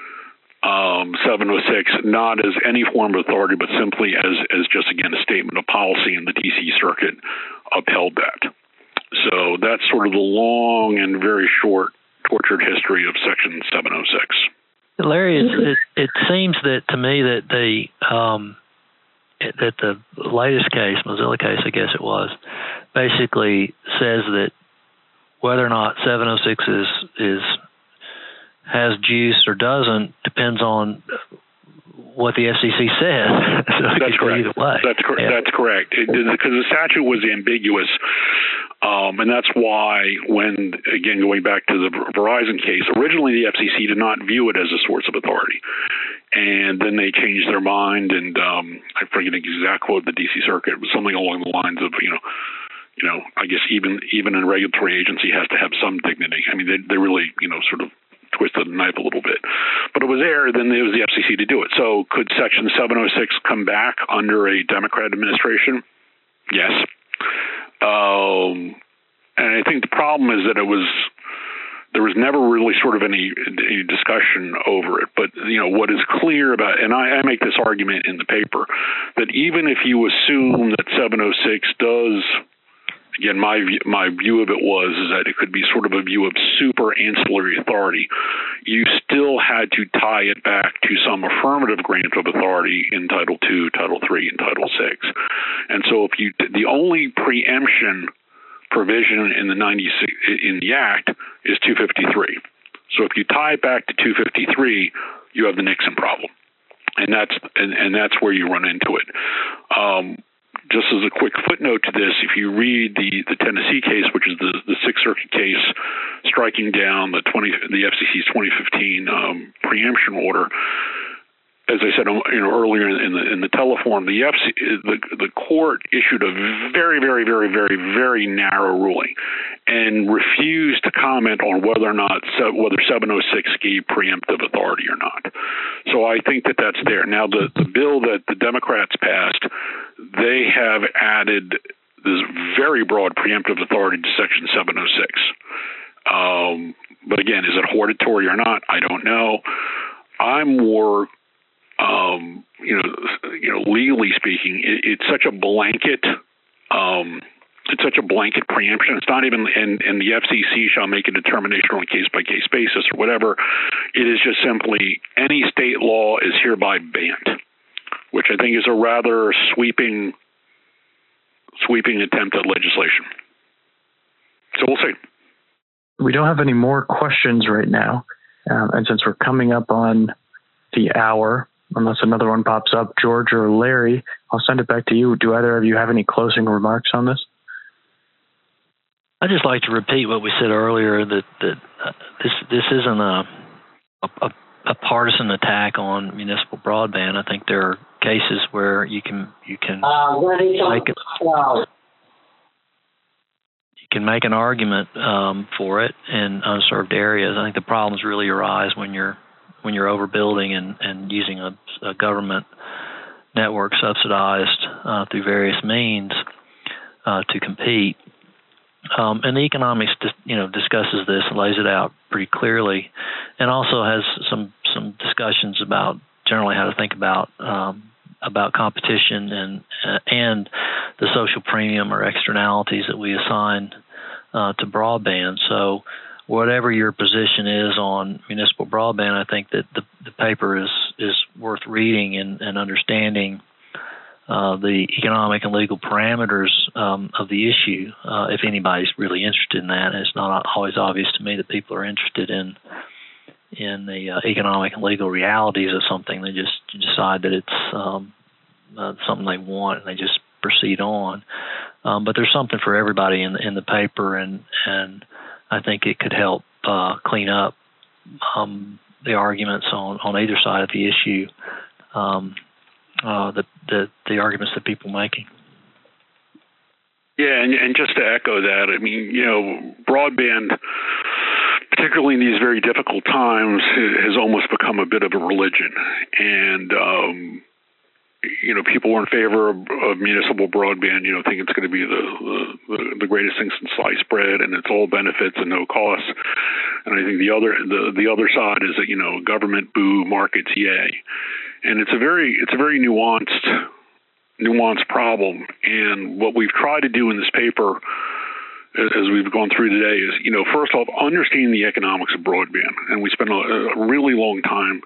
Speaker 5: um, seven oh six not as any form of authority, but simply as as just, again, a statement of policy, and the D C Circuit upheld that. So that's sort of the long and very short, tortured history of Section seven oh six.
Speaker 4: Larry, it, it seems that to me that the um, that the latest case, Mozilla case, I guess it was, basically says that whether or not seven oh six is is has juice or doesn't depends on what the F C C says. So
Speaker 5: that's correct.
Speaker 4: Either way.
Speaker 5: That's, cor-
Speaker 4: yeah.
Speaker 5: that's correct. Because the statute was ambiguous, um, and that's why when, again, going back to the Verizon case, originally the F C C did not view it as a source of authority. And then they changed their mind, and um, I forget the exact quote of the D C Circuit. It was something along the lines of, you know, you know, I guess even even a regulatory agency has to have some dignity. I mean, they they really, you know, sort of twisted the knife a little bit. But it was there, then it was the F C C to do it. So could Section seven oh six come back under a Democrat administration? Yes. Um, and I think the problem is that it was, there was never really sort of any, any discussion over it. But, you know, what is clear about, and I, I make this argument in the paper, that even if you assume that seven oh six does, again, my view, my view of it was is that it could be sort of a view of super ancillary authority. You still had to tie it back to some affirmative grant of authority in Title two, Title three, and Title six. And so, if you the only preemption provision in the ninety-six in the Act is two fifty-three. So, if you tie it back to two fifty-three, you have the Nixon problem, and that's and, and that's where you run into it. Um, Just as a quick footnote to this, if you read the, the Tennessee case, which is the, the Sixth Circuit case striking down the twenty the F C C's twenty fifteen um, preemption order, as I said, you know, earlier in the in the teleform, the F C the the court issued a very very very very very narrow ruling and refused to comment on whether or not whether seven oh six gave preemptive authority or not. So I think that that's there. Now the the bill that the Democrats passed, they have added this very broad preemptive authority to Section seven oh six. Um, but again, is it hortatory or not? I don't know. I'm more Um, you know, you know, legally speaking, it, it's such a blanket, um, it's such a blanket preemption. It's not even, and, and the F C C shall make a determination on a case by case basis or whatever. It is just simply any state law is hereby banned, which I think is a rather sweeping, sweeping attempt at legislation. So we'll see.
Speaker 2: We don't have any more questions right now, um, and since we're coming up on the hour, unless another one pops up, George or Larry, I'll send it back to you. Do either of you have any closing remarks on this?
Speaker 4: I'd just like to repeat what we said earlier, that, that uh, this this isn't a, a a partisan attack on municipal broadband. I think there are cases where you can you can uh, make it, you can make an argument um, for it in unserved areas. I think the problems really arise when you're when you're overbuilding and, and using a, a government network subsidized uh, through various means uh, to compete. Um, and the economics, you know, discusses this and lays it out pretty clearly, and also has some some discussions about generally how to think about um, about competition and uh, and the social premium or externalities that we assign uh, to broadband. So, whatever your position is on municipal broadband, I think that the, the paper is is worth reading and, and understanding Uh, the economic and legal parameters um, of the issue, uh, if anybody's really interested in that. And it's not always obvious to me that people are interested in in the uh, economic and legal realities of something. They just decide that it's um, uh, something they want and they just proceed on. Um, but there's something for everybody in the, in the paper, and and I think it could help uh, clean up um, the arguments on, on either side of the issue. Um, Uh, the, the the arguments that people are making.
Speaker 5: Yeah, and, and just to echo that, I mean, you know, broadband, particularly in these very difficult times, has almost become a bit of a religion. And, um, you know, people are in favor of, of municipal broadband, you know, think it's going to be the, the, the greatest thing since sliced bread, and it's all benefits and no costs. And I think the other the, the other side is that, you know, government boo, markets yay. And it's a very it's a very nuanced nuanced problem. And what we've tried to do in this paper, as we've gone through today, is, you know, first off, understand the economics of broadband. And we spent a, a really long time,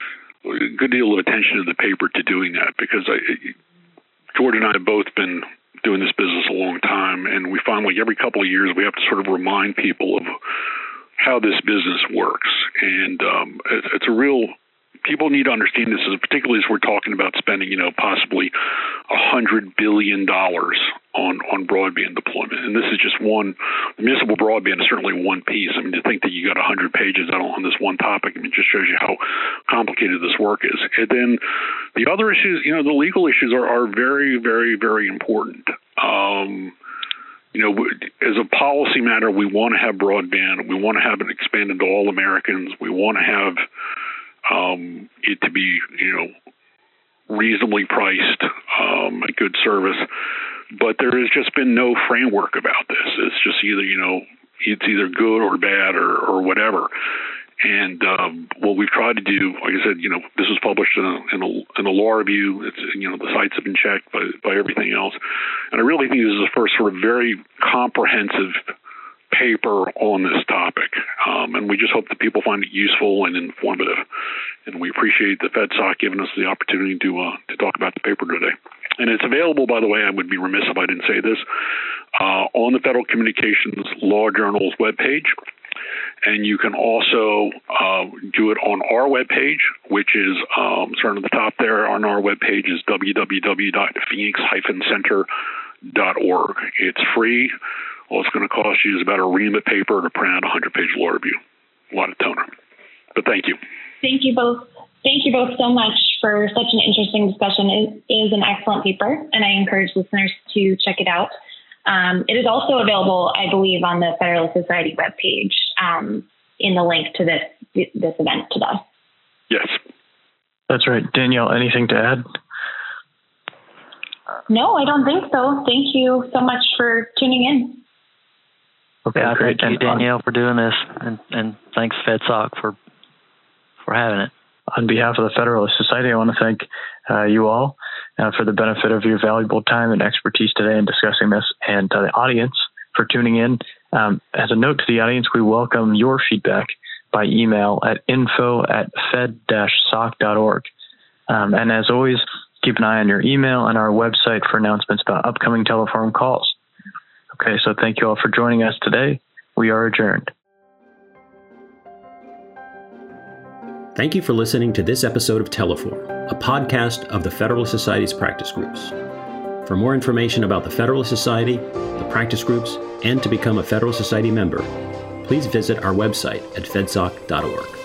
Speaker 5: a good deal of attention in the paper to doing that, because I, George and I have both been doing this business a long time, and we find like every couple of years we have to sort of remind people of how this business works. And um, it, it's a real People need to understand this, particularly as we're talking about spending, you know, possibly a hundred billion dollars on on broadband deployment, and this is just one. Municipal broadband is certainly one piece. I mean, to think that you got a hundred pages on, on this one topic, I mean, just shows you how complicated this work is. And then the other issues, you know, the legal issues are, are very, very, very important. Um, you know, as a policy matter, we want to have broadband. We want to have it expanded to all Americans. We want to have Um, it to be, you know, reasonably priced, um, a good service, but there has just been no framework about this. It's just either, you know, it's either good or bad or, or whatever. And um, what we've tried to do, like I said, you know, this was published in a, in a, in a law review. It's, you know, the sites have been checked by, by everything else. And I really think this is the first sort of very comprehensive paper on this topic, um, and we just hope that people find it useful and informative. And we appreciate the FedSoc giving us the opportunity to uh, to talk about the paper today. And it's available, by the way, I would be remiss if I didn't say this, uh, on the Federal Communications Law Journal's webpage. And you can also uh, do it on our webpage, which is um, sort of at the top there on our webpage is w w w dot phoenix dash center dot org. It's free. All it's going to cost you is about a ream of paper to print out a hundred-page law review. A lot of toner. But thank you.
Speaker 3: Thank you both. Thank you both so much for such an interesting discussion. It is an excellent paper, and I encourage listeners to check it out. Um, it is also available, I believe, on the Federalist Society webpage um, in the link to this this event today.
Speaker 5: Yes.
Speaker 2: That's right. Danielle, anything to add?
Speaker 3: No, I don't think so. Thank you so much for tuning in.
Speaker 2: Okay,
Speaker 4: yeah,
Speaker 2: great.
Speaker 4: Thank you, Danielle, for doing this, and, and thanks FedSoc for for having it.
Speaker 2: On behalf of the Federalist Society, I want to thank uh, you all uh, for the benefit of your valuable time and expertise today in discussing this, and to the audience for tuning in. Um, as a note to the audience, we welcome your feedback by email at info at fed dash soc dot org. Um, and as always, keep an eye on your email and our website for announcements about upcoming telephone calls. Okay, so thank you all for joining us today. We are adjourned.
Speaker 1: Thank you for listening to this episode of Teleform, a podcast of the Federalist Society's practice groups. For more information about the Federalist Society, the practice groups, and to become a Federalist Society member, please visit our website at fedsoc dot org.